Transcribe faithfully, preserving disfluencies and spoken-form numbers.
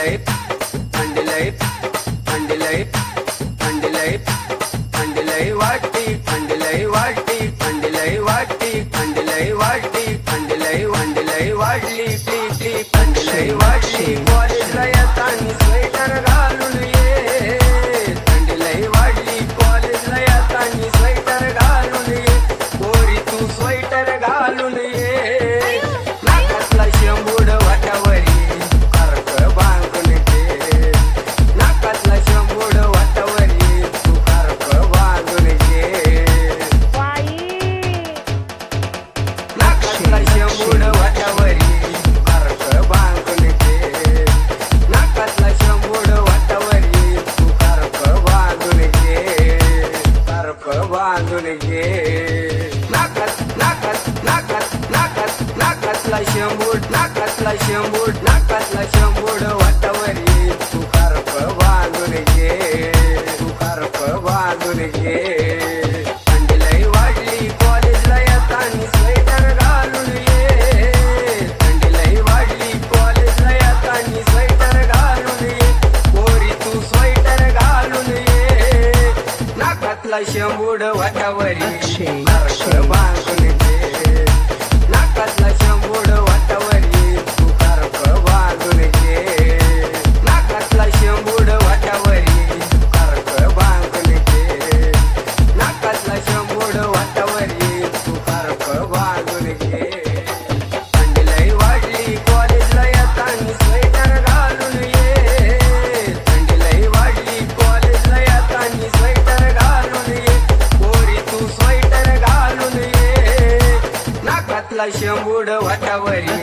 थंडलय थंडलय थंडलय थंडलय थंडलय वाटी थंडलय वाटी थंडलय वाटी थंडलय वाटी थंडलय वंडलय वाढली टी टी थंडलय वाढली कॉलेजला येताना स्वेटर घालून ये थंडलय वाढली कॉलेजला येताना स्वेटर घालून ये पोरी तू स्वेटर घालून ये नाकातला शेंबूड वाटावरी कर्क बांधून घे नाकातला शेंबूड वाटावरी तू कर्क बांधून घे नाकातला शेंबूड वाटावरी कर्क बांधून घे नाकातला शेंबूड वाटावरी तू कर्क बांधून घे कर्क बांधून घे नाकात नाकात नाकात नाकात नाकातला शेंबूड नाकातला शेंबूड नाकातला शेंबूड वाटावरी तू कर्क बांधून घे तू कर्क बांधून घे थंडलय वाढली कॉलेजला येताना स्वेटर घालून ये थंडलय वाढली कॉलेजला येताना स्वेटर घालून ये पोरी तू स्वेटर घालून ये नाकातला शेंबूड वाटावरी कर्क बांधून घे नाकातला शेंबूड वाटावरी तू कर्क बांधून घे नाकातला शेंबूड वाटावरी कर्क बांधून घे नाकातला शेंबूड वाटावरी तू कर्क बांधून घे थंडलय वाढली कॉलेजला येताना स्वेटर घालून ये थंडलय वाढली कॉलेजला येताना स्वेटर घालून ये पोरी तू स्वेटर घालून ये नाकातला शेंबूड वाटावरी